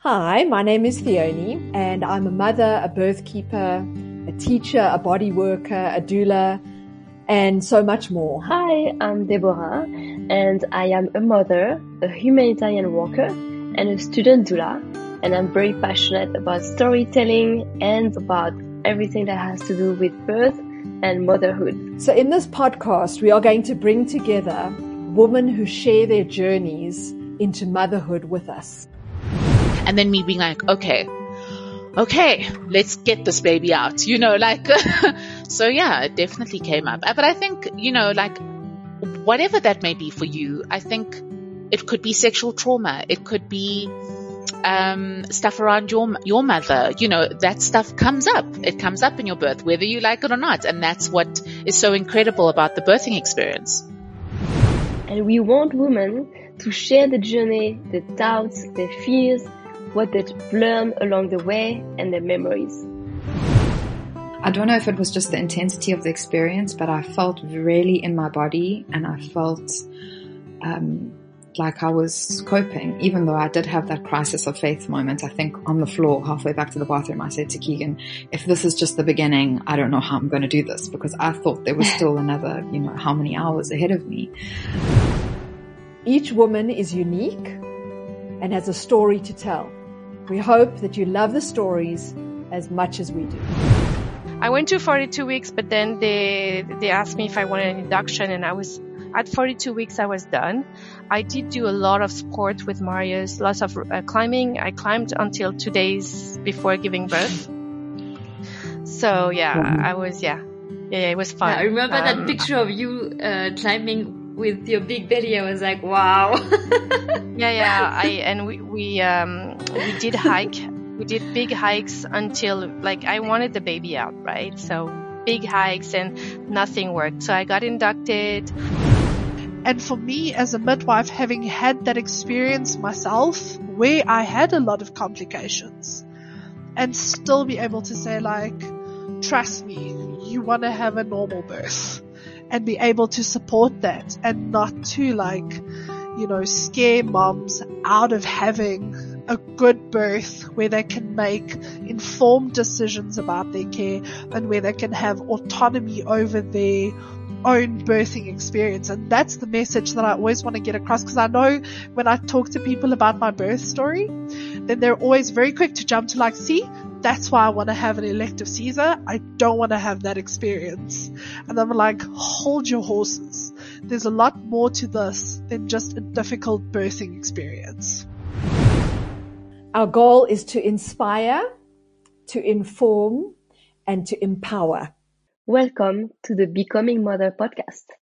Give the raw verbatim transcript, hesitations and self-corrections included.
Hi, my name is Theone, and I'm a mother, a birth keeper, a teacher, a body worker, a doula, and so much more. Hi, I'm Deborah, and I am a mother, a humanitarian worker, and a student doula, and I'm very passionate about storytelling and about everything that has to do with birth and motherhood. So in this podcast, we are going to bring together women who share their journeys into motherhood with us. And then me being like, okay, okay, let's get this baby out, you know, like, so yeah, it definitely came up. But I think, you know, like, whatever that may be for you, I think it could be sexual trauma. It could be, um, stuff around your, your mother, you know, that stuff comes up. It comes up in your birth, whether you like it or not. And that's what is so incredible about the birthing experience. And we want women to share the journey, the doubts, the fears, what they've learned along the way, and their memories. I don't know if it was just the intensity of the experience, but I felt really in my body, and I felt um, like I was coping, even though I did have that crisis of faith moment. I think on the floor, halfway back to the bathroom, I said to Keegan, if this is just the beginning, I don't know how I'm going to do this, because I thought there was still another, you know, how many hours ahead of me. Each woman is unique and has a story to tell. We hope that you love the stories as much as we do. I went to forty-two weeks, but then they they asked me if I wanted an induction, and I was at forty-two weeks. I was done. I did do a lot of sport with Marius, lots of uh, climbing. I climbed until two days before giving birth. So yeah, mm-hmm. I was yeah, yeah, it was fun. Yeah, I remember um, that picture of you uh, climbing with your big belly. I was like, wow. yeah, yeah. I and we we um we did hike. We did big hikes until, like, I wanted the baby out, right? So big hikes and nothing worked. So I got inducted. And for me as a midwife, having had that experience myself where I had a lot of complications and still be able to say, like, trust me, you want to have a normal birth, and be able to support that and not to, like, you know, scare moms out of having a good birth where they can make informed decisions about their care and where they can have autonomy over their own birthing experience. And that's the message that I always want to get across, because I know when I talk to people about my birth story, then they're always very quick to jump to, like, see, that's why I want to have an elective Caesar. I don't want to have that experience. And I'm like, hold your horses. There's a lot more to this than just a difficult birthing experience. Our goal is to inspire, to inform, and to empower. Welcome to the Becoming Mother podcast.